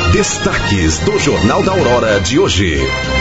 Destaques do Jornal da Aurora de hoje.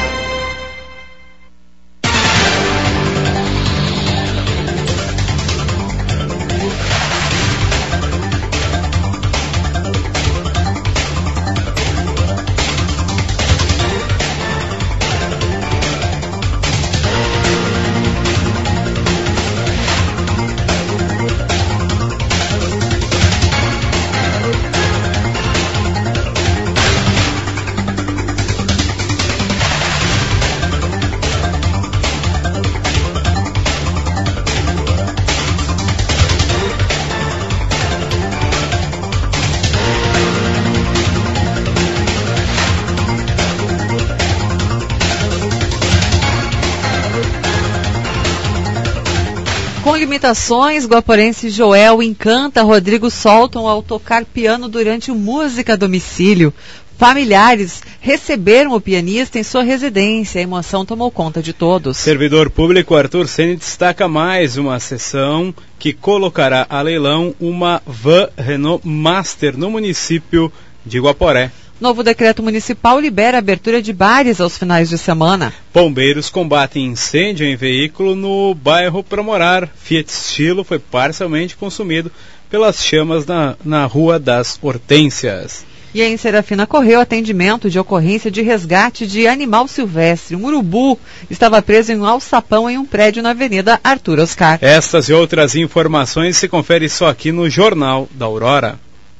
Com limitações, guaporense Joel encanta Rodrigo Solton ao tocar piano durante o Música a Domicílio. Familiares receberam o pianista em sua residência. A emoção tomou conta de todos. Servidor público Arthur Ceni destaca mais uma sessão que colocará a leilão uma van Renault Master no município de Guaporé. Novo decreto municipal libera a abertura de bares aos finais de semana. Bombeiros combatem incêndio em veículo no bairro Promorar. Fiat Stilo foi parcialmente consumido pelas chamas na Rua das Hortênsias. E em Serafina correu atendimento de ocorrência de resgate de animal silvestre. Um urubu estava preso em um alçapão em um prédio na Avenida Arthur Oscar. Estas e outras informações se confere só aqui no Jornal da Aurora.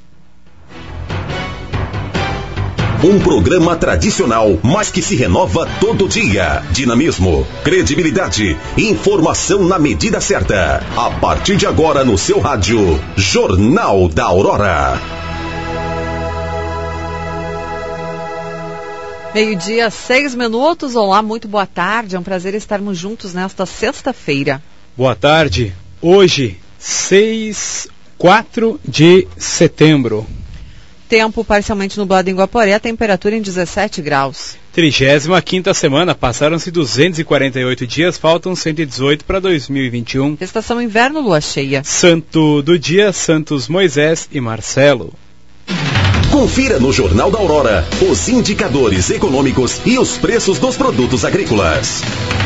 Um programa tradicional, mas que se renova todo dia. Dinamismo, credibilidade, informação na medida certa. A partir de agora no seu rádio, Jornal da Aurora. 12:06. Olá, muito boa tarde. É um prazer estarmos juntos nesta sexta-feira. Boa tarde. Hoje, 4 de setembro. Tempo parcialmente nublado em Guaporé, temperatura em 17 graus. 35ª semana, passaram-se 248 dias, faltam 118 para 2021. Estação inverno, lua cheia. Santo do dia, Santos Moisés e Marcelo. Confira no Jornal da Aurora os indicadores econômicos e os preços dos produtos agrícolas.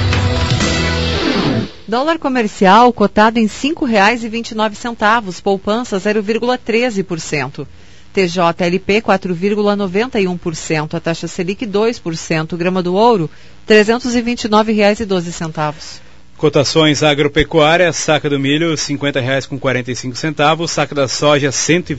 Dólar comercial cotado em R$ 5,29, poupança 0,13%. TJLP 4,91%, a taxa Selic 2%, grama do ouro R$ 329,12. Cotações agropecuárias, saca do milho R$ 50,45, saca da soja R$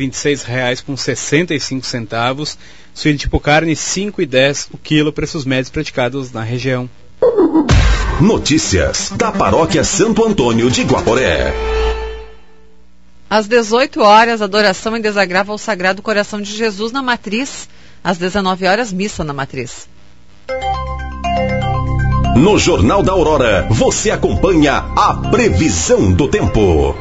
126,65, suíno tipo carne R$ 5,10 o quilo, preços médios praticados na região. Notícias da Paróquia Santo Antônio de Guaporé. Às 18 horas, adoração em desagravo ao Sagrado Coração de Jesus na Matriz. Às 19 horas, missa na Matriz. No Jornal da Aurora, você acompanha a previsão do tempo.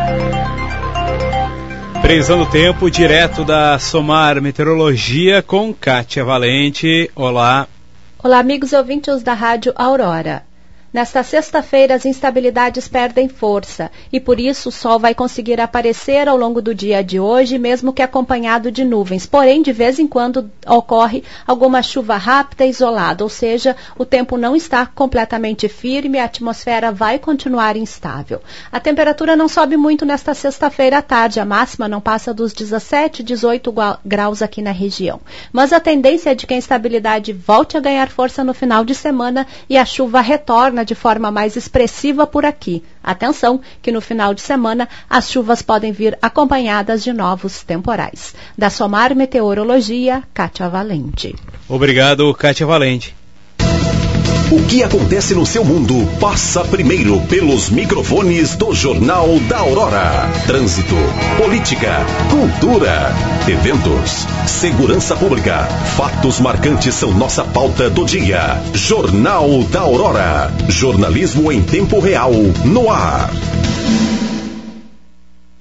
Previsão do tempo, direto da Somar Meteorologia com Kátia Valente. Olá. Olá, amigos ouvintes da Rádio Aurora. Nesta sexta-feira, as instabilidades perdem força e, por isso, o sol vai conseguir aparecer ao longo do dia de hoje, mesmo que acompanhado de nuvens. Porém, de vez em quando ocorre alguma chuva rápida e isolada, ou seja, o tempo não está completamente firme, a atmosfera vai continuar instável. A temperatura não sobe muito nesta sexta-feira à tarde, a máxima não passa dos 17, 18 graus aqui na região. Mas a tendência é de que a instabilidade volte a ganhar força no final de semana e a chuva retorna de forma mais expressiva por aqui. Atenção, que no final de semana as chuvas podem vir acompanhadas de novos temporais. Da Somar Meteorologia, Kátia Valente. Obrigado, Kátia Valente. O que acontece no seu mundo passa primeiro pelos microfones do Jornal da Aurora. Trânsito, política, cultura, eventos, segurança pública. Fatos marcantes são nossa pauta do dia. Jornal da Aurora. Jornalismo em tempo real, no ar.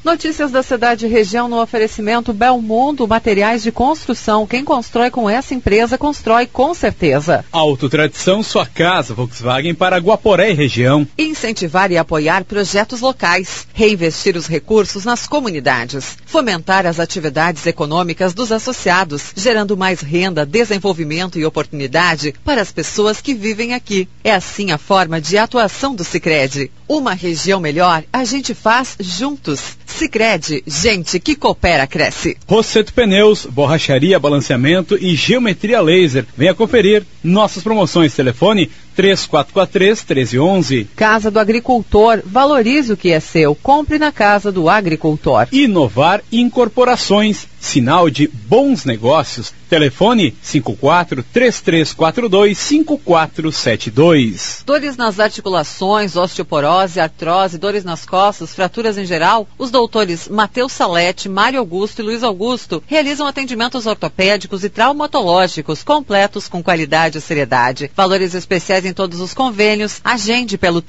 Notícias da cidade e região no oferecimento Belmundo Materiais de Construção. Quem constrói com essa empresa, constrói com certeza. Autotradição, sua casa, Volkswagen para Guaporé e região. Incentivar e apoiar projetos locais. Reinvestir os recursos nas comunidades. Fomentar as atividades econômicas dos associados, gerando mais renda, desenvolvimento e oportunidade para as pessoas que vivem aqui. É assim a forma de atuação do Sicredi. Uma região melhor, a gente faz juntos. Sicredi, gente que coopera, cresce. Rosseto Pneus, borracharia, balanceamento e geometria laser. Venha conferir nossas promoções. Telefone 3443-1311. Casa do Agricultor, valorize o que é seu. Compre na Casa do Agricultor. Inovar Incorporações, sinal de bons negócios. Telefone 54-3342-5472. Dores nas articulações, osteoporose, artrose, dores nas costas, fraturas em geral. Os doutores Matheus Salete, Mário Augusto e Luiz Augusto realizam atendimentos ortopédicos e traumatológicos completos com qualidade e seriedade. Valores especiais em todos os convênios. Agende pelo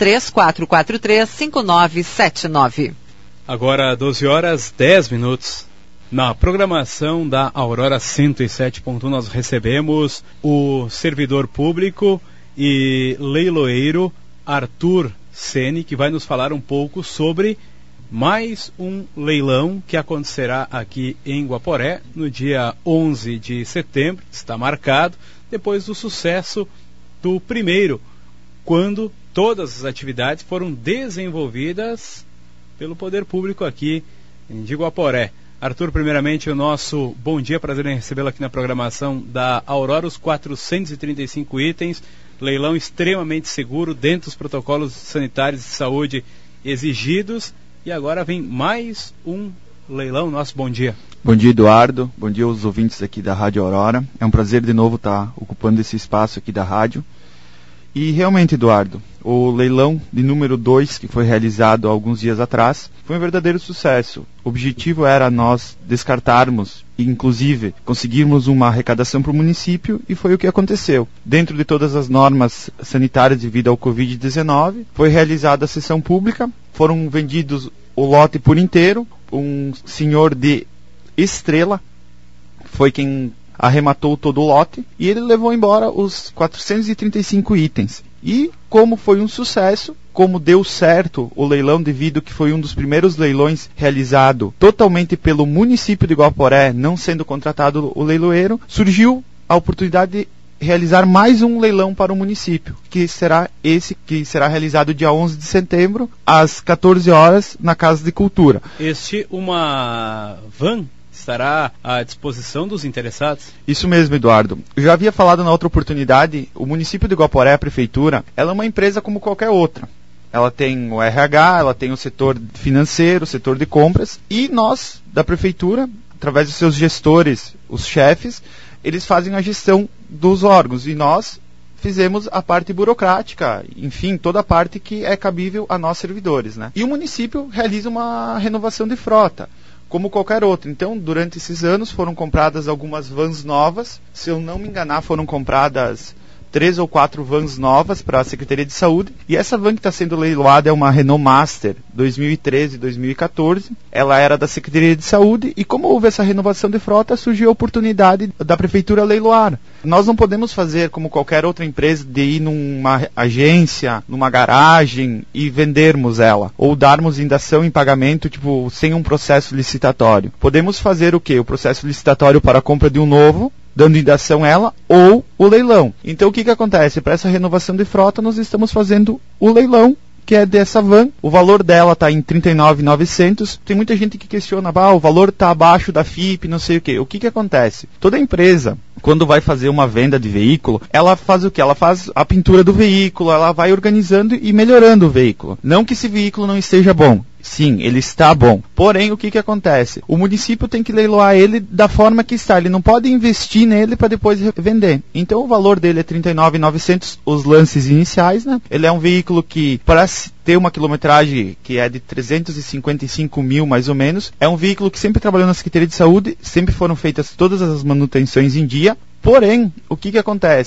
3443-5979. Agora 12h10. Na programação da Aurora 107.1 nós recebemos o servidor público e leiloeiro Arthur Ceni, que vai nos falar um pouco sobre mais um leilão que acontecerá aqui em Guaporé no dia 11 de setembro, está marcado, depois do sucesso do primeiro, quando todas as atividades foram desenvolvidas pelo poder público aqui de Guaporé. Arthur, primeiramente o nosso bom dia, prazer em recebê-lo aqui na programação da Aurora, os 435 itens, leilão extremamente seguro, dentro dos protocolos sanitários de saúde exigidos, e agora vem mais um leilão. Nosso bom dia. Bom dia, Eduardo, bom dia aos ouvintes aqui da Rádio Aurora, é um prazer de novo estar ocupando esse espaço aqui da rádio. E realmente, Eduardo, o leilão de número 2, que foi realizado há alguns dias atrás, foi um verdadeiro sucesso. O objetivo era nós descartarmos e, inclusive, conseguirmos uma arrecadação para o município, e foi o que aconteceu. Dentro de todas as normas sanitárias devido ao Covid-19, foi realizada a sessão pública, foram vendidos o lote por inteiro. Um senhor de Estrela foi quem arrematou todo o lote e ele levou embora os 435 itens. E como foi um sucesso, como deu certo o leilão devido que foi um dos primeiros leilões realizado totalmente pelo município de Guaporé, não sendo contratado o leiloeiro, surgiu a oportunidade de realizar mais um leilão para o município, que será realizado dia 11 de setembro, às 14 horas, na Casa de Cultura. Uma van estará à disposição dos interessados? Isso mesmo, Eduardo. Eu já havia falado na outra oportunidade, o município de Guaporé, a prefeitura, ela é uma empresa como qualquer outra. Ela tem o RH, ela tem o setor financeiro, o setor de compras, e nós, da prefeitura, através dos seus gestores, os chefes, eles fazem a gestão dos órgãos, e nós fizemos a parte burocrática, enfim, toda a parte que é cabível a nós servidores, né? E o município realiza uma renovação de frota, como qualquer outro. Então, durante esses anos foram compradas algumas vans novas. Se eu não me enganar, foram compradas 3 ou 4 vans novas para a Secretaria de Saúde. E essa van que está sendo leiloada é uma Renault Master 2013-2014. Ela era da Secretaria de Saúde e, como houve essa renovação de frota, surgiu a oportunidade da Prefeitura leiloar. Nós não podemos fazer como qualquer outra empresa de ir numa agência, numa garagem e vendermos ela, ou darmos indação em pagamento, sem um processo licitatório. Podemos fazer o quê? O processo licitatório para a compra de um novo, dando indação a ela, ou o leilão. Então o que acontece? Para essa renovação de frota nós estamos fazendo o leilão, que é dessa van. O valor dela está em R$ 39.900. Tem muita gente que questiona, o valor está abaixo da FIP, não sei o quê. O que acontece? Toda empresa, quando vai fazer uma venda de veículo, ela faz o quê? Ela faz a pintura do veículo, ela vai organizando e melhorando o veículo. Não que esse veículo não esteja bom. Sim, ele está bom. Porém, o que acontece? O município tem que leiloar ele da forma que está. Ele não pode investir nele para depois vender. Então, o valor dele é R$ 39.900, os lances iniciais, né? Ele é um veículo que, para ter uma quilometragem que é de 355 mil, mais ou menos, é um veículo que sempre trabalhou na Secretaria de Saúde, sempre foram feitas todas as manutenções em dia. Porém, o que acontece?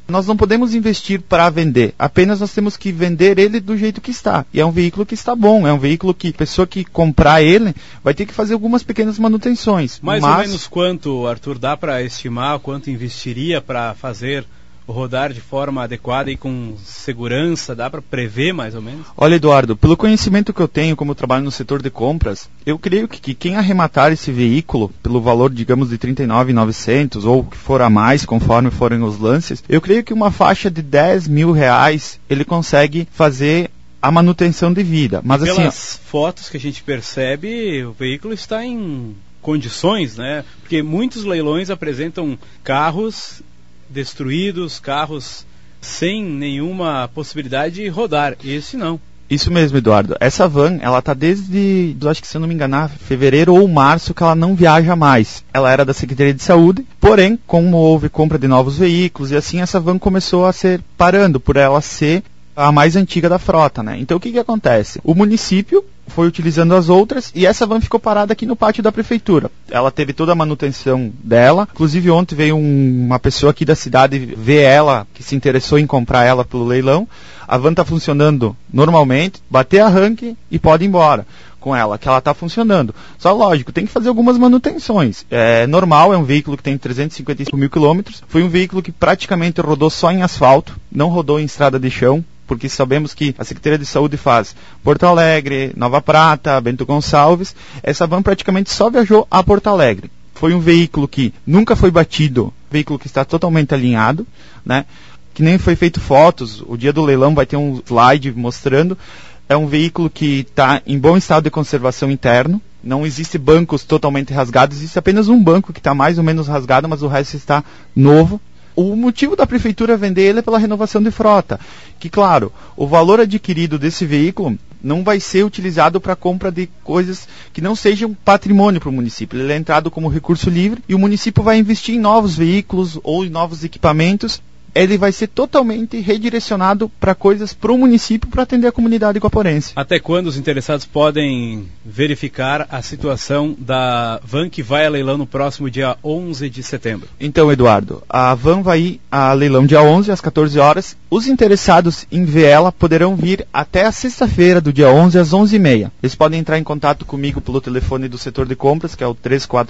Nós não podemos investir para vender, apenas nós temos que vender ele do jeito que está. E é um veículo que está bom, é um veículo que a pessoa que comprar ele vai ter que fazer algumas pequenas manutenções. Mais ou menos quanto, Arthur, dá para estimar quanto investiria para fazer rodar de forma adequada e com segurança? Dá para prever mais ou menos? Olha, Eduardo, pelo conhecimento que eu tenho, como eu trabalho no setor de compras, eu creio que quem arrematar esse veículo pelo valor, digamos, de R$ 39.900 ou que for a mais, conforme forem os lances, eu creio que uma faixa de R$10 mil ele consegue fazer a manutenção de vida. Mas e assim, pelas fotos que a gente percebe, o veículo está em condições, né? Porque muitos leilões apresentam carros destruídos, carros sem nenhuma possibilidade de rodar. Esse não. Isso mesmo, Eduardo. Essa van, ela tá desde, acho que se eu não me enganar, fevereiro ou março que ela não viaja mais. Ela era da Secretaria de Saúde, porém, como houve compra de novos veículos e assim, essa van começou a ser parando por ela ser a mais antiga da frota, né? Então o que acontece? O município foi utilizando as outras e essa van ficou parada aqui no pátio da prefeitura. Ela teve toda a manutenção dela, inclusive ontem veio uma pessoa aqui da cidade ver ela, que se interessou em comprar ela pelo leilão. A van está funcionando normalmente, bater arranque e pode ir embora com ela, que ela está funcionando. Só lógico, tem que fazer algumas manutenções. É normal, é um veículo que tem 355 mil quilômetros, foi um veículo que praticamente rodou só em asfalto, não rodou em estrada de chão, porque sabemos que a Secretaria de Saúde faz Porto Alegre, Nova Prata, Bento Gonçalves. Essa van praticamente só viajou a Porto Alegre. Foi um veículo que nunca foi batido, veículo que está totalmente alinhado, né? Que nem foi feito fotos, o dia do leilão vai ter um slide mostrando. É um veículo que está em bom estado de conservação interno, não existe bancos totalmente rasgados, existe apenas um banco que está mais ou menos rasgado, mas o resto está novo. O motivo da prefeitura vender ele é pela renovação de frota, que claro, o valor adquirido desse veículo não vai ser utilizado para compra de coisas que não sejam patrimônio para o município. Ele é entrado como recurso livre e o município vai investir em novos veículos ou em novos equipamentos. Ele vai ser totalmente redirecionado para coisas para o município para atender a comunidade guaporense. Até quando os interessados podem verificar a situação da van que vai a leilão no próximo dia 11 de setembro? Então, Eduardo, a van vai ir a leilão dia 11 às 14 horas. Os interessados em ver ela poderão vir até a sexta-feira do dia 11 às 11h30. Eles podem entrar em contato comigo pelo telefone do setor de compras, que é o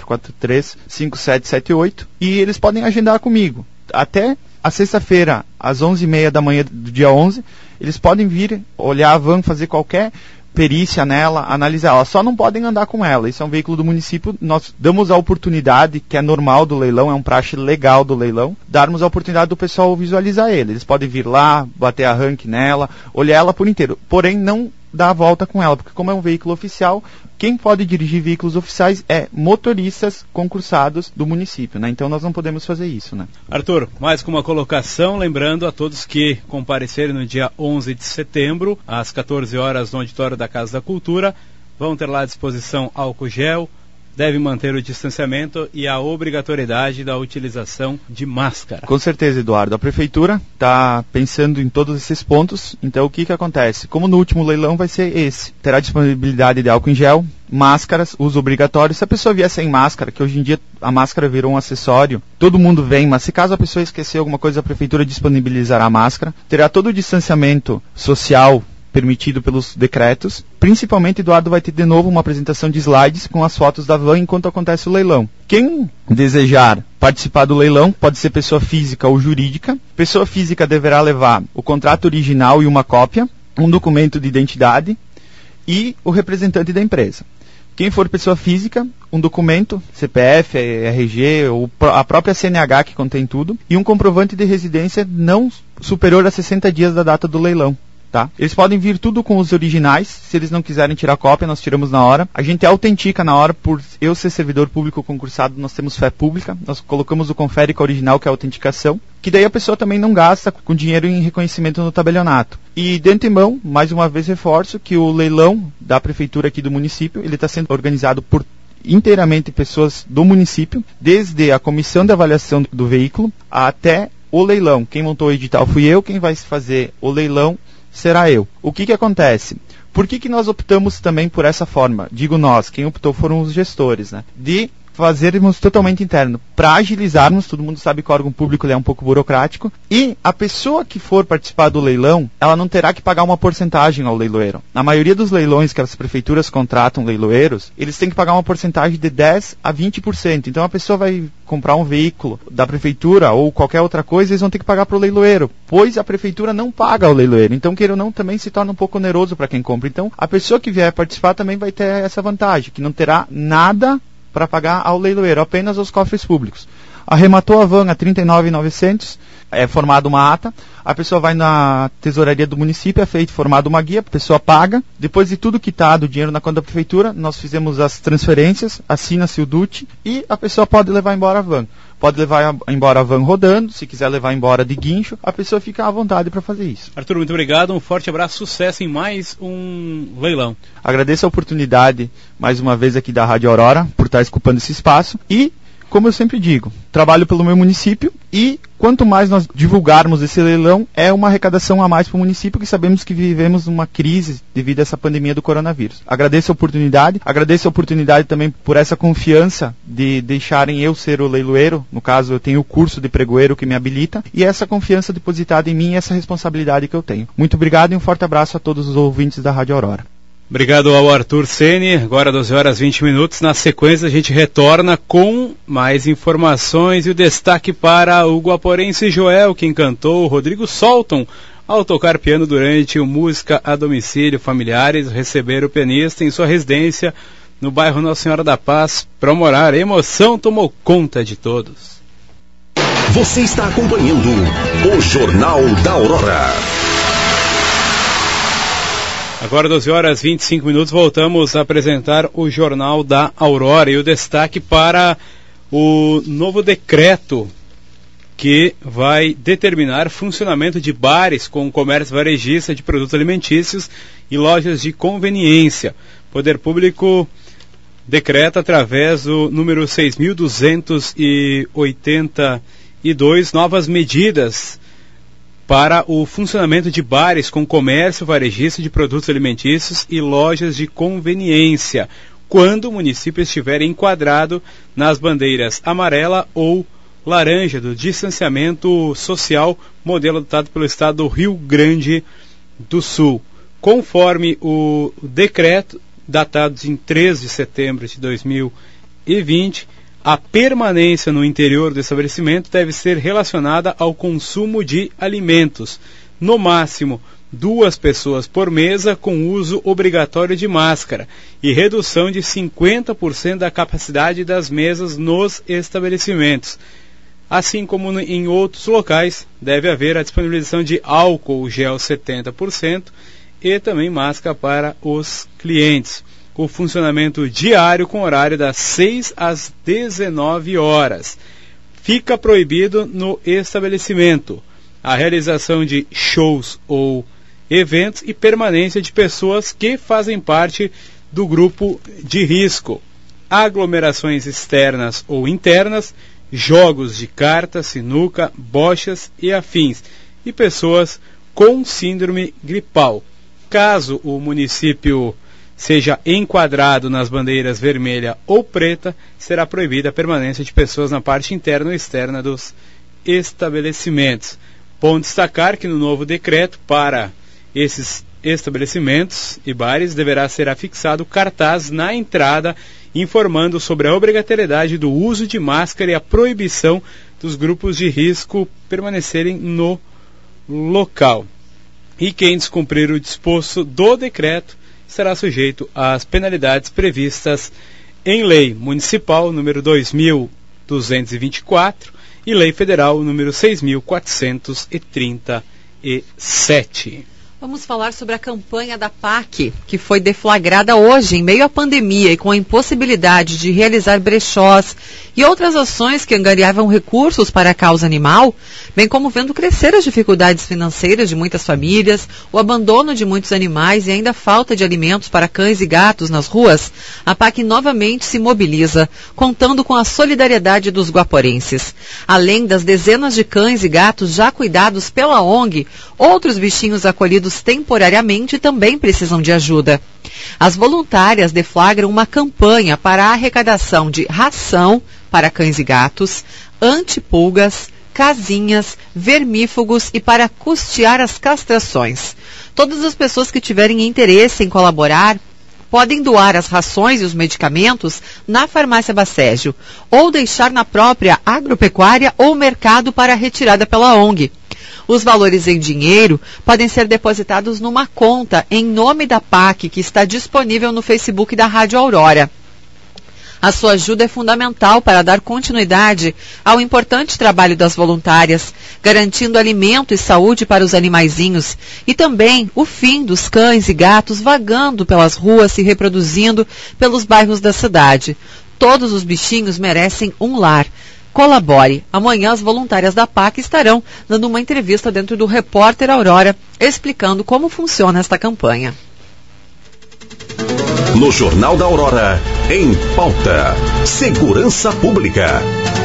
3443-5778, e eles podem agendar comigo. Até a sexta-feira, às 11h30 da manhã do dia 11, eles podem vir olhar a van, fazer qualquer perícia nela, analisar ela. Só não podem andar com ela. Isso é um veículo do município. Nós damos a oportunidade, que é normal do leilão, é um praxe legal do leilão, darmos a oportunidade do pessoal visualizar ele. Eles podem vir lá, bater arranque nela, olhar ela por inteiro. Porém, não dar a volta com ela, porque como é um veículo oficial, quem pode dirigir veículos oficiais é motoristas concursados do município, né? Então nós não podemos fazer isso, né? Arthur, mais uma colocação, lembrando a todos que comparecerem no dia 11 de setembro, às 14 horas no auditório da Casa da Cultura, vão ter lá à disposição álcool gel, deve manter o distanciamento e a obrigatoriedade da utilização de máscara. Com certeza, Eduardo. A prefeitura está pensando em todos esses pontos. Então, o que acontece? Como no último leilão vai ser esse. Terá disponibilidade de álcool em gel, máscaras, uso obrigatório. Se a pessoa vier sem máscara, que hoje em dia a máscara virou um acessório, todo mundo vem, mas se caso a pessoa esquecer alguma coisa, a prefeitura disponibilizará a máscara. Terá todo o distanciamento social permitido pelos decretos. Principalmente, Eduardo, vai ter de novo uma apresentação de slides com as fotos da van enquanto acontece o leilão. Quem desejar participar do leilão pode ser pessoa física ou jurídica. Pessoa física deverá levar o contrato original e uma cópia, um documento de identidade e o representante da empresa. Quem for pessoa física, um documento, CPF, RG, ou a própria CNH que contém tudo, e um comprovante de residência não superior a 60 dias da data do leilão. Tá? Eles podem vir tudo com os originais. Se eles não quiserem tirar cópia, nós tiramos na hora. A gente autentica na hora. Por eu ser servidor público concursado, nós temos fé pública. Nós colocamos o conférico original, que é a autenticação, que daí a pessoa também não gasta com dinheiro em reconhecimento no tabelionato. E de antemão, mais uma vez reforço que o leilão da prefeitura aqui do município, ele está sendo organizado por inteiramente pessoas do município, desde a comissão de avaliação do veículo até o leilão. Quem montou o edital fui eu, quem vai fazer o leilão será eu. O que acontece? Por que nós optamos também por essa forma? Digo nós, quem optou foram os gestores, né? De fazermos totalmente interno, para agilizarmos. Todo mundo sabe que o órgão público ele é um pouco burocrático, e a pessoa que for participar do leilão, ela não terá que pagar uma porcentagem ao leiloeiro. Na maioria dos leilões que as prefeituras contratam leiloeiros, eles têm que pagar uma porcentagem de 10% a 20%. Então a pessoa vai comprar um veículo da prefeitura ou qualquer outra coisa, eles vão ter que pagar para o leiloeiro, pois a prefeitura não paga ao leiloeiro. Então, queira ou não, também se torna um pouco oneroso para quem compra. Então, a pessoa que vier participar também vai ter essa vantagem, que não terá nada para pagar ao leiloeiro, apenas aos cofres públicos. Arrematou a van a R$ 39.900, é formada uma ata, a pessoa vai na tesouraria do município, é formada uma guia, a pessoa paga, depois de tudo quitado, o dinheiro na conta da prefeitura, nós fizemos as transferências, assina-se o DUT e a pessoa pode levar embora a van. Pode levar embora a van rodando, se quiser levar embora de guincho, a pessoa fica à vontade para fazer isso. Arthur, muito obrigado, um forte abraço, sucesso em mais um leilão. Agradeço a oportunidade, mais uma vez aqui da Rádio Aurora, por estar ocupando esse espaço e, como eu sempre digo, trabalho pelo meu município e quanto mais nós divulgarmos esse leilão, é uma arrecadação a mais para o município, que sabemos que vivemos uma crise devido a essa pandemia do coronavírus. Agradeço a oportunidade também por essa confiança de deixarem eu ser o leiloeiro. No caso, eu tenho o curso de pregoeiro que me habilita, e essa confiança depositada em mim e essa responsabilidade que eu tenho. Muito obrigado e um forte abraço a todos os ouvintes da Rádio Aurora. Obrigado ao Arthur Ceni. Agora 12h20. Na sequência a gente retorna com mais informações e o destaque para o guaporense Joel, que encantou o Rodrigo Solton ao tocar piano durante o Música a Domicílio. Familiares receberam o pianista em sua residência no bairro Nossa Senhora da Paz para morar. A emoção tomou conta de todos. Você está acompanhando o Jornal da Aurora. Agora 12h25, voltamos a apresentar o Jornal da Aurora e o destaque para o novo decreto que vai determinar funcionamento de bares com comércio varejista de produtos alimentícios e lojas de conveniência. O Poder Público decreta através do número 6.282 novas medidas para o funcionamento de bares com comércio varejista de produtos alimentícios e lojas de conveniência, quando o município estiver enquadrado nas bandeiras amarela ou laranja do distanciamento social, modelo adotado pelo estado do Rio Grande do Sul. Conforme o decreto, datado em 3 de setembro de 2020, a permanência no interior do estabelecimento deve ser relacionada ao consumo de alimentos. No máximo, 2 pessoas por mesa, com uso obrigatório de máscara e redução de 50% da capacidade das mesas nos estabelecimentos. Assim como em outros locais, deve haver a disponibilização de álcool gel 70% e também máscara para os clientes. O funcionamento diário com horário das 6 às 19 horas. Fica proibido no estabelecimento a realização de shows ou eventos e permanência de pessoas que fazem parte do grupo de risco, aglomerações externas ou internas, jogos de carta, sinuca, bochas e afins, e pessoas com síndrome gripal. Caso o município seja enquadrado nas bandeiras vermelha ou preta, será proibida a permanência de pessoas na parte interna ou externa dos estabelecimentos. Bom destacar que no novo decreto, para esses estabelecimentos e bares, deverá ser afixado cartaz na entrada informando sobre a obrigatoriedade do uso de máscara e a proibição dos grupos de risco permanecerem no local. E quem descumprir o disposto do decreto será sujeito às penalidades previstas em Lei Municipal número 2.224 e Lei Federal número 6.437. Vamos falar sobre a campanha da PAC, que foi deflagrada hoje em meio à pandemia e com a impossibilidade de realizar brechós e outras ações que angariavam recursos para a causa animal, bem como vendo crescer as dificuldades financeiras de muitas famílias, o abandono de muitos animais e ainda a falta de alimentos para cães e gatos nas ruas. A PAC novamente se mobiliza, contando com a solidariedade dos guaporenses. Além das dezenas de cães e gatos já cuidados pela ONG, outros bichinhos acolhidos isolados temporariamente também precisam de ajuda. As voluntárias deflagram uma campanha para a arrecadação de ração para cães e gatos, antipulgas, casinhas, vermífugos e para custear as castrações. Todas as pessoas que tiverem interesse em colaborar podem doar as rações e os medicamentos na farmácia Bacégio ou deixar na própria agropecuária ou mercado para retirada pela ONG. Os valores em dinheiro podem ser depositados numa conta em nome da PAC que está disponível no Facebook da Rádio Aurora. A sua ajuda é fundamental para dar continuidade ao importante trabalho das voluntárias, garantindo alimento e saúde para os animaizinhos e também o fim dos cães e gatos vagando pelas ruas, se reproduzindo pelos bairros da cidade. Todos os bichinhos merecem um lar. Colabore. Amanhã as voluntárias da PAC estarão dando uma entrevista dentro do Repórter Aurora, explicando como funciona esta campanha. No Jornal da Aurora, em pauta, segurança pública.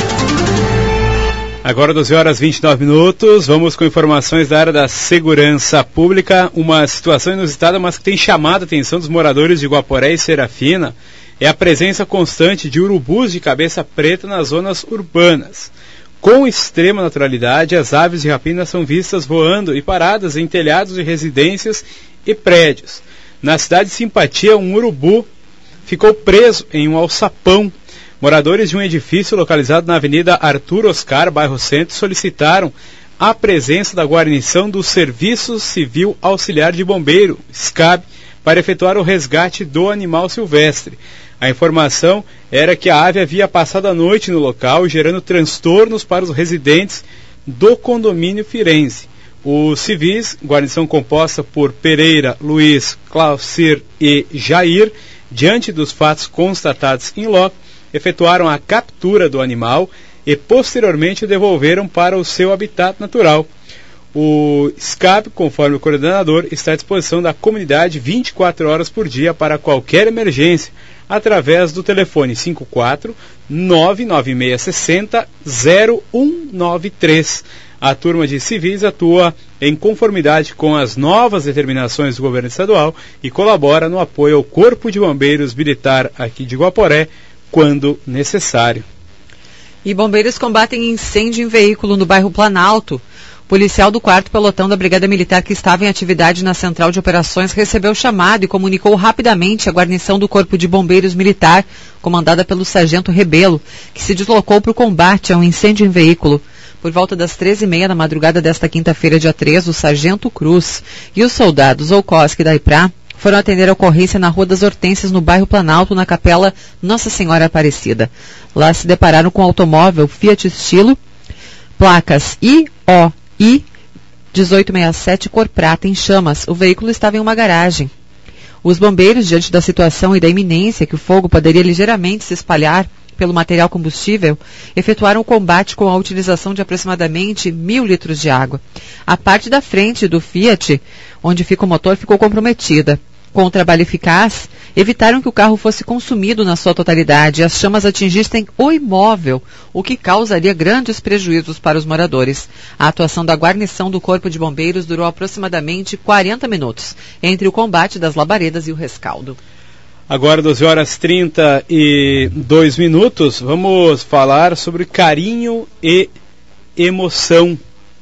Agora 12 horas 29 minutos, vamos com informações da área da segurança pública. Uma situação inusitada, mas que tem chamado a atenção dos moradores de Guaporé e Serafina, é a presença constante de urubus de cabeça preta nas zonas urbanas. Com extrema naturalidade, as aves de rapina são vistas voando e paradas em telhados de residências e prédios. Na cidade de Simpatia, um urubu ficou preso em um alçapão. Moradores de um edifício localizado na Avenida Arthur Oscar, bairro Centro, solicitaram a presença da guarnição do Serviço Civil Auxiliar de Bombeiro, SCAB, para efetuar o resgate do animal silvestre. A informação era que a ave havia passado a noite no local, gerando transtornos para os residentes do condomínio Firenze. Os civis, guarnição composta por Pereira, Luiz, Claucir e Jair, diante dos fatos constatados em loco, efetuaram a captura do animal e posteriormente o devolveram para o seu habitat natural. O SCAP, conforme o coordenador, está à disposição da comunidade 24 horas por dia para qualquer emergência, através do telefone 54 99660 0193. A turma de civis atua em conformidade com as novas determinações do governo estadual e colabora no apoio ao Corpo de Bombeiros Militar aqui de Guaporé, quando necessário. E bombeiros combatem incêndio em veículo no bairro Planalto. Policial do 4º pelotão da Brigada Militar que estava em atividade na Central de Operações recebeu chamado e comunicou rapidamente a guarnição do Corpo de Bombeiros Militar, comandada pelo Sargento Rebelo, que se deslocou para o combate a um incêndio em veículo. Por volta das 13h30 da madrugada desta quinta-feira, dia 3, o Sargento Cruz e os soldados Olkoski da IPRA foram atender a ocorrência na Rua das Hortênsias, no bairro Planalto, na Capela Nossa Senhora Aparecida. Lá se depararam com um automóvel Fiat Estilo, placas IOI 1867, cor prata, em chamas. O veículo estava em uma garagem. Os bombeiros, diante da situação e da iminência que o fogo poderia ligeiramente se espalhar pelo material combustível, efetuaram o combate com a utilização de aproximadamente 1.000 litros de água. A parte da frente do Fiat, onde fica o motor, ficou comprometida. Com o trabalho eficaz, evitaram que o carro fosse consumido na sua totalidade e as chamas atingissem o imóvel, o que causaria grandes prejuízos para os moradores. A atuação da guarnição do Corpo de Bombeiros durou aproximadamente 40 minutos, entre o combate das labaredas e o rescaldo. Agora, 12 horas 32 minutos, vamos falar sobre carinho e emoção.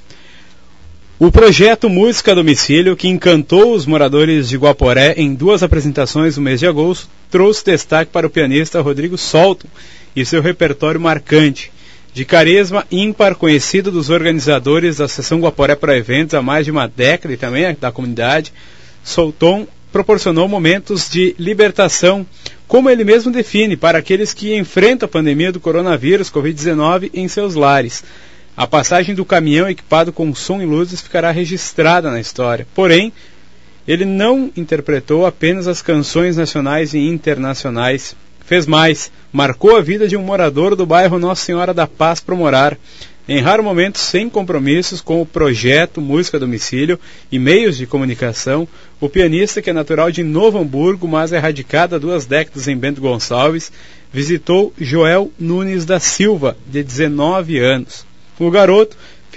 O projeto Música a Domicílio, que encantou os moradores de Guaporé em 2 apresentações no mês de agosto, trouxe destaque para o pianista Rodrigo Solton e seu repertório marcante. De carisma ímpar, conhecido dos organizadores da Seção Guaporé para Eventos há mais de uma década e também da comunidade, Solton proporcionou momentos de libertação, como ele mesmo define, para aqueles que enfrentam a pandemia do coronavírus, Covid-19, em seus lares. A passagem do caminhão equipado com som e luzes ficará registrada na história. Porém, ele não interpretou apenas as canções nacionais e internacionais. Fez mais, marcou a vida de um morador do bairro Nossa Senhora da Paz Promorar. Em raros momentos, sem compromissos com o projeto Música a Domicílio e meios de comunicação, o pianista, que é natural de Novo Hamburgo, mas é radicado há 2 décadas em Bento Gonçalves, visitou Joel Nunes da Silva, de 19 anos. O garoto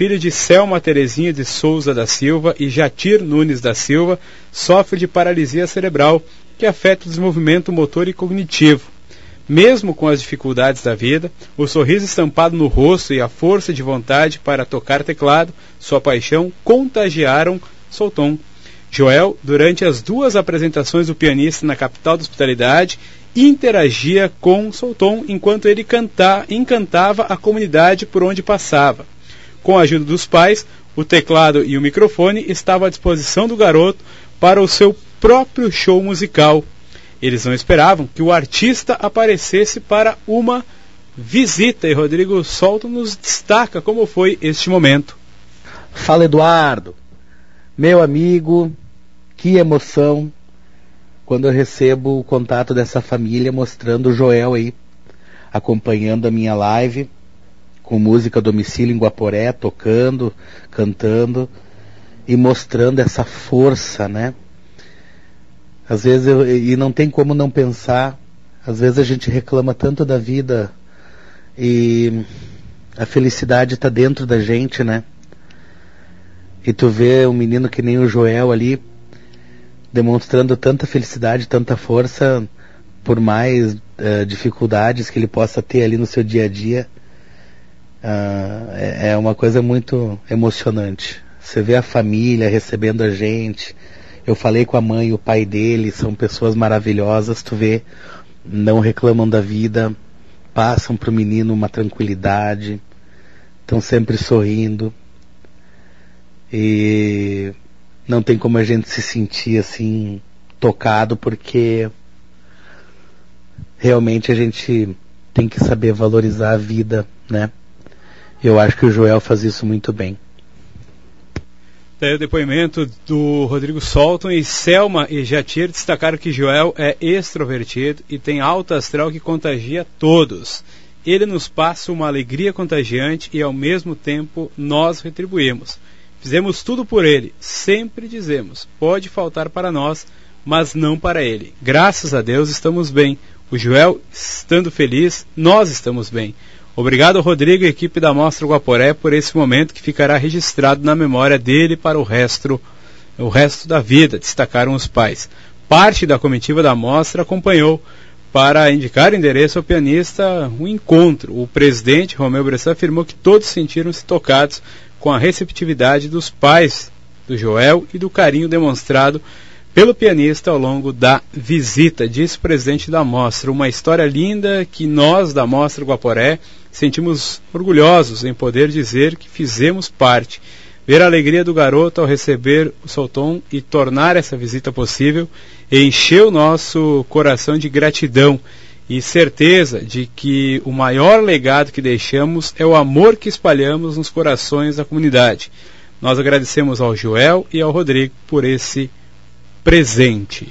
filho de Selma Terezinha de Souza da Silva e Jatir Nunes da Silva, sofre de paralisia cerebral, que afeta o desenvolvimento motor e cognitivo. Mesmo com as dificuldades da vida, o sorriso estampado no rosto e a força de vontade para tocar teclado, sua paixão, contagiaram Solton. Joel, durante as 2 apresentações do pianista na capital da hospitalidade, interagia com Solton enquanto ele encantava a comunidade por onde passava. Com a ajuda dos pais, o teclado e o microfone estavam à disposição do garoto para o seu próprio show musical. Eles não esperavam que o artista aparecesse para uma visita, e Rodrigo Solton nos destaca como foi este momento. Fala, Eduardo, meu amigo, que emoção quando eu recebo o contato dessa família mostrando o Joel aí, acompanhando a minha live, com música a domicílio em Guaporé, tocando, cantando e mostrando essa força, né? Às vezes, e não tem como não pensar, às vezes a gente reclama tanto da vida e a felicidade está dentro da gente, né? E tu vê um menino que nem o Joel ali, demonstrando tanta felicidade, tanta força, por mais dificuldades que ele possa ter ali no seu dia a dia, é uma coisa muito emocionante. Você vê a família recebendo a gente. Eu falei com a mãe e o pai dele, são pessoas maravilhosas, tu vê, não reclamam da vida, passam pro menino uma tranquilidade, estão sempre sorrindo. E não tem como a gente se sentir assim, tocado, porque realmente a gente tem que saber valorizar a vida, né? Eu acho que o Joel faz isso muito bem. Daí o depoimento do Rodrigo Solton. E Selma e Jatir destacaram que Joel é extrovertido e tem alto astral que contagia todos. Ele nos passa uma alegria contagiante e ao mesmo tempo nós retribuímos. Fizemos tudo por ele, sempre dizemos, pode faltar para nós, mas não para ele. Graças a Deus estamos bem. O Joel estando feliz, nós estamos bem. Obrigado, Rodrigo e equipe da Mostra Guaporé, por esse momento que ficará registrado na memória dele para o resto da vida, destacaram os pais. Parte da comitiva da Mostra acompanhou para indicar o endereço ao pianista um encontro. O presidente, Romeu Bressan, afirmou que todos sentiram-se tocados com a receptividade dos pais do Joel e do carinho demonstrado pelo pianista ao longo da visita, disse o presidente da Mostra. Uma história linda que nós da Mostra Guaporé sentimos orgulhosos em poder dizer que fizemos parte. Ver a alegria do garoto ao receber o Solton e tornar essa visita possível encheu nosso coração de gratidão e certeza de que o maior legado que deixamos é o amor que espalhamos nos corações da comunidade. Nós agradecemos ao Joel e ao Rodrigo por esse presente.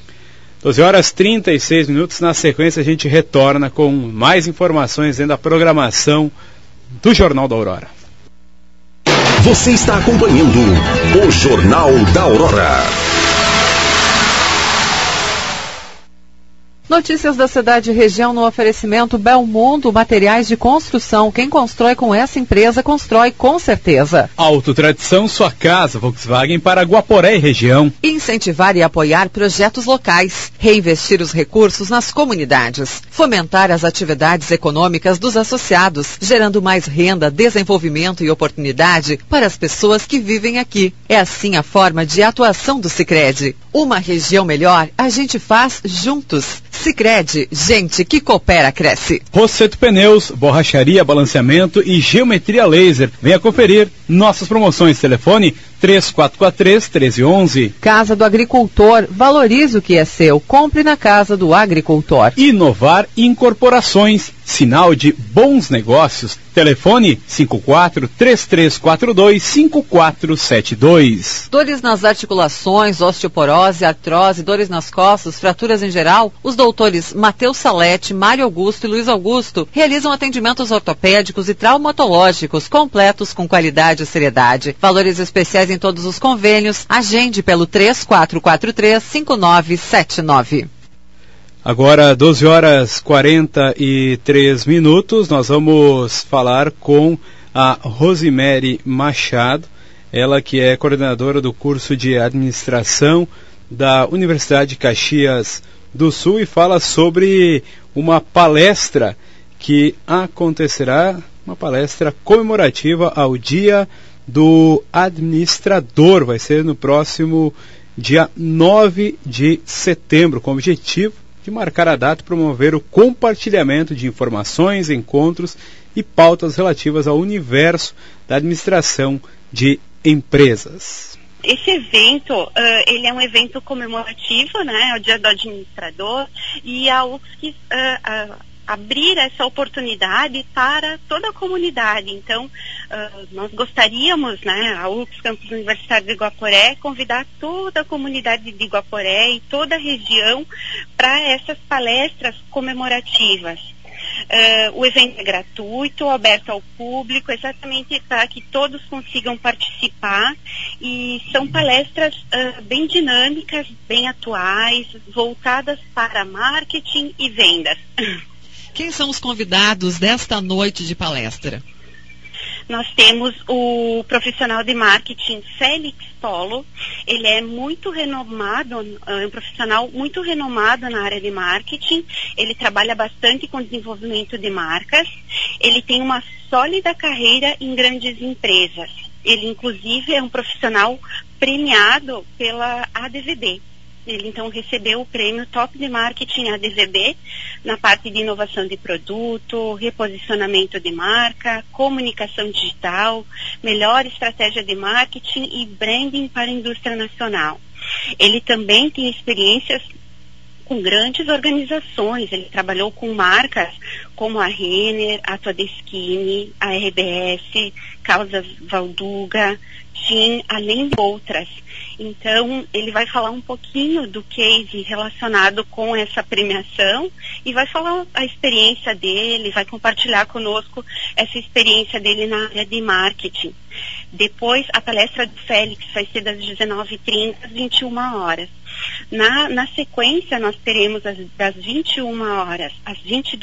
12h36. Na sequência a gente retorna com mais informações dentro da programação do Jornal da Aurora. Você está acompanhando o Jornal da Aurora. Notícias da cidade e região no oferecimento Belmundo Materiais de Construção. Quem constrói com essa empresa, constrói com certeza. Autotradição, sua casa, Volkswagen para Guaporé e região. Incentivar e apoiar projetos locais. Reinvestir os recursos nas comunidades. Fomentar as atividades econômicas dos associados, gerando mais renda, desenvolvimento e oportunidade para as pessoas que vivem aqui. É assim a forma de atuação do Sicredi. Uma região melhor, a gente faz juntos. Sicredi, gente que coopera, cresce. Rosseto Pneus, borracharia, balanceamento e geometria laser. Venha conferir nossas promoções. Telefone 3443-1311. Casa do Agricultor, valorize o que é seu. Compre na Casa do Agricultor. Inovar Incorporações, sinal de bons negócios. Telefone 54-3342-5472. Dores nas articulações, osteoporose, artrose, dores nas costas, fraturas em geral. Os doutores Matheus Salete, Mário Augusto e Luiz Augusto realizam atendimentos ortopédicos e traumatológicos completos com qualidade e seriedade. Valores especiais em todos os convênios. Agende pelo 3443-5979. Agora, 12 horas 43 minutos, nós vamos falar com a Rosemary Machado, ela que é coordenadora do curso de administração da Universidade de Caxias do Sul e fala sobre uma palestra que acontecerá, uma palestra comemorativa ao Dia do Administrador. Vai ser no próximo dia 9 de setembro, com o objetivo de marcar a data e promover o compartilhamento de informações, encontros e pautas relativas ao universo da administração de empresas. Esse evento, ele é um evento comemorativo, né, ao Dia do Administrador, e a UFSC abrir essa oportunidade para toda a comunidade. Então, nós gostaríamos, né, a UFSC Campus Universitário de Guaporé, convidar toda a comunidade de Guaporé e toda a região para essas palestras comemorativas. O evento é gratuito, aberto ao público, exatamente para que todos consigam participar, e são palestras bem dinâmicas, bem atuais, voltadas para marketing e vendas. Quem são os convidados desta noite de palestra? Nós temos o profissional de marketing Félix Polo. Ele é muito renomado, é um profissional muito renomado na área de marketing. Ele trabalha bastante com desenvolvimento de marcas. Ele tem uma sólida carreira em grandes empresas. Ele, inclusive, é um profissional premiado pela ADVB. Ele, então, recebeu o prêmio Top de Marketing ADVB na parte de inovação de produto, reposicionamento de marca, comunicação digital, melhor estratégia de marketing e branding para a indústria nacional. Ele também tem experiências com grandes organizações. Ele trabalhou com marcas como a Renner, a Todeskine, a RBS, Causas Valduga, TIM, além de outras. Então, ele vai falar um pouquinho do case relacionado com essa premiação e vai falar a experiência dele, vai compartilhar conosco essa experiência dele na área de marketing. Depois, a palestra do Félix vai ser das 19h30 às 21 horas. Na sequência, nós teremos das 21 horas às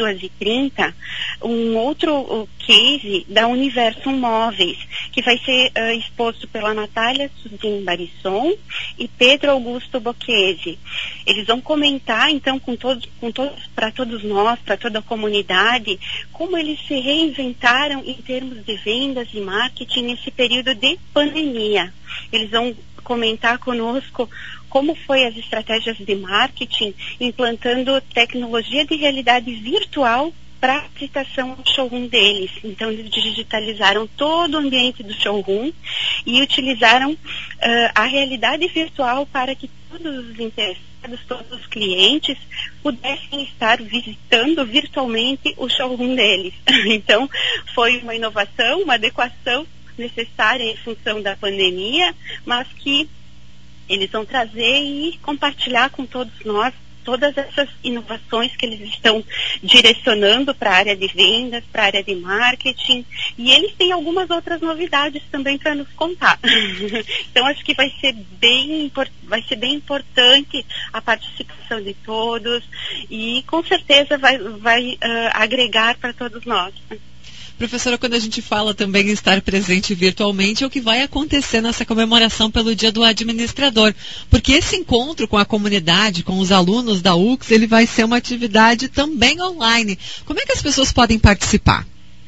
22h30 um outro case da Universo Móveis, que vai ser exposto pela Natália Suzin Barisson e Pedro Augusto Bocchese. Eles vão comentar, então, para todos nós, para toda a comunidade, como eles se reinventaram em termos de vendas e marketing nesse período de pandemia. Eles vão comentar conosco como foi as estratégias de marketing, implantando tecnologia de realidade virtual para a visitação do showroom deles. Então, eles digitalizaram todo o ambiente do showroom e utilizaram a realidade virtual para que todos os interessados, todos os clientes pudessem estar visitando virtualmente o showroom deles. Então, foi uma inovação, uma adequação necessária em função da pandemia, mas que eles vão trazer e compartilhar com todos nós todas essas inovações que eles estão direcionando para a área de vendas, para a área de marketing, e eles têm algumas outras novidades também para nos contar. Então, acho que vai ser bem importante a participação de todos e com certeza vai agregar para todos nós. Professora, quando a gente fala também em estar presente virtualmente, é o que vai acontecer nessa comemoração pelo Dia do Administrador. Porque esse encontro com a comunidade, com os alunos da UFSC, ele vai ser uma atividade também online. Como é que as pessoas podem participar?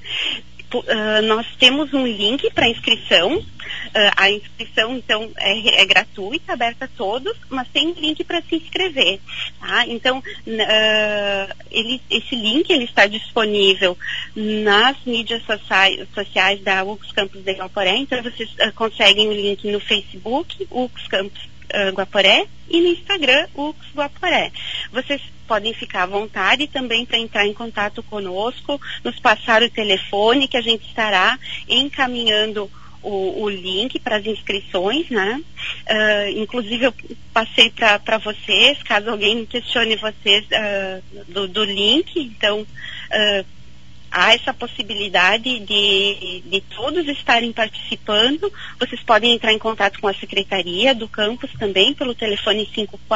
Nós temos um link para inscrição. A inscrição, então, é gratuita, aberta a todos, mas tem um link para se inscrever. Tá? Então, esse link ele está disponível nas mídias sociais da UFSC Campus de Guaporé. Então, vocês conseguem o link no Facebook, UFSC Campus Guaporé, e no Instagram, UFSC Guaporé. Vocês podem ficar à vontade também para entrar em contato conosco, nos passar o telefone, que a gente estará encaminhando o link para as inscrições, né? Inclusive eu passei para vocês, caso alguém questione vocês do link, então há essa possibilidade de todos estarem participando. Vocês podem entrar em contato com a Secretaria do Campus também, pelo telefone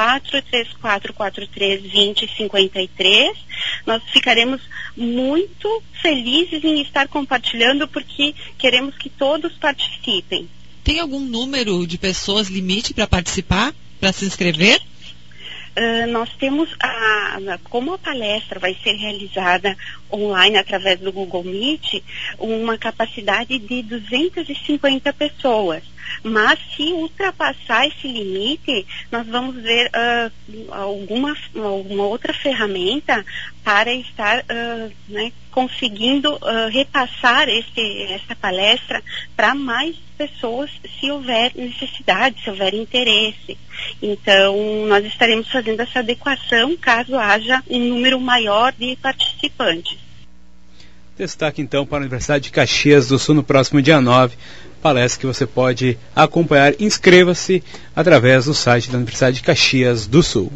54-3443-2053. Nós ficaremos muito felizes em estar compartilhando, porque queremos que todos participem. Tem algum número de pessoas limite para participar, para se inscrever? Nós temos, como a palestra vai ser realizada online através do Google Meet, uma capacidade de 250 pessoas. Mas se ultrapassar esse limite, nós vamos ver alguma outra ferramenta para estar conseguindo repassar essa palestra para mais pessoas, se houver necessidade, se houver interesse. Então, nós estaremos fazendo essa adequação caso haja um número maior de participantes. Destaque então para a Universidade de Caxias do Sul no próximo dia 9. Palestra que você pode acompanhar. Inscreva-se através do site da Universidade de Caxias do Sul.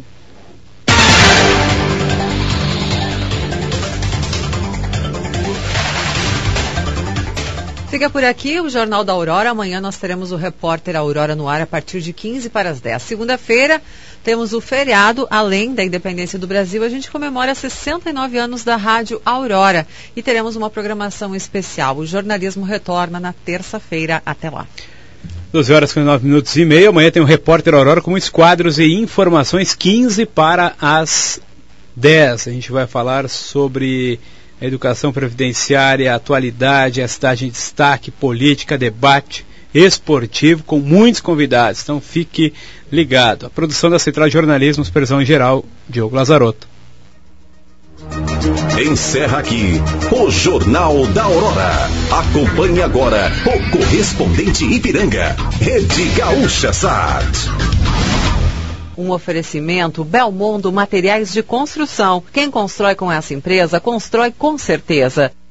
Fica por aqui o Jornal da Aurora. Amanhã nós teremos o Repórter Aurora no ar a partir de 15 para as 10. Segunda-feira temos o feriado. Além da independência do Brasil, a gente comemora 69 anos da Rádio Aurora. E teremos uma programação especial. O jornalismo retorna na terça-feira. Até lá. 12h09 Amanhã tem o Repórter Aurora com muitos quadros e informações. 15 para as 10. A gente vai falar sobre a educação previdenciária, a atualidade, a cidade em destaque, política, debate esportivo, com muitos convidados. Então fique ligado. A produção da Central de Jornalismo, supervisão geral, Diogo Lazarotto. Encerra aqui o Jornal da Aurora. Acompanhe agora o correspondente Ipiranga, Rede Gaúcha Sat. Um oferecimento Belmondo Materiais de Construção. Quem constrói com essa empresa, constrói com certeza.